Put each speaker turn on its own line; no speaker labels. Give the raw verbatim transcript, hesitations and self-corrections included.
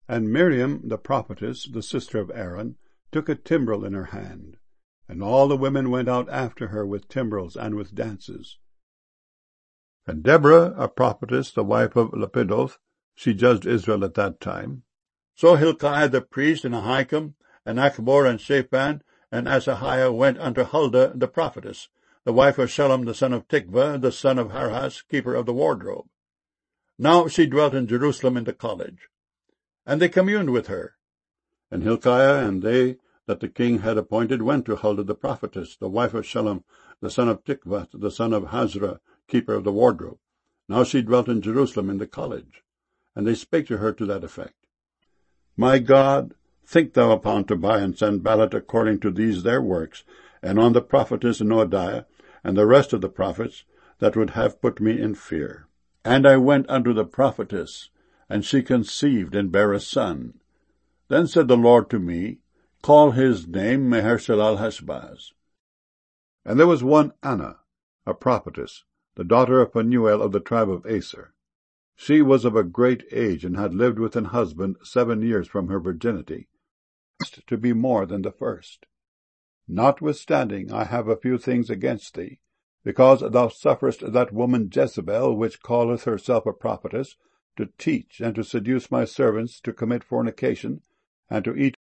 And Miriam the prophetess, the sister of Aaron, took a timbrel in her hand, and all the women went out after her with timbrels and with dances. And Deborah, a prophetess, the wife of Lapidoth, she judged Israel at that time. So Hilkiah the priest, and Ahikam, and Achbor, and Shaphan, and Asahiah went unto Huldah the prophetess, the wife of Shallum the son of Tikvah, the son of Harhas, keeper of the wardrobe. Now she dwelt in Jerusalem in the college. And they communed with her. And Hilkiah and they that the king had appointed went to Huldah the prophetess, the wife of Shallum the son of Tikvah, the son of Hazra, keeper of the wardrobe. Now she dwelt in Jerusalem in the college. And they spake to her to that effect. My God, think thou upon Tobiah and Sanballat according to these their works, and on the prophetess Noadiah, and the rest of the prophets, that would have put me in fear. And I went unto the prophetess, and she conceived and bare a son. Then said the Lord to me, Call his name Maher-shalal-Hashbaz. And there was one Anna, a prophetess, the daughter of Phanuel of the tribe of Aser. She was of a great age, and had lived with an husband seven years from her virginity, to be more than the first. Notwithstanding, I have a few things against thee, because thou sufferest that woman Jezebel, which calleth herself a prophetess, to teach and to seduce my servants to commit fornication, and to eat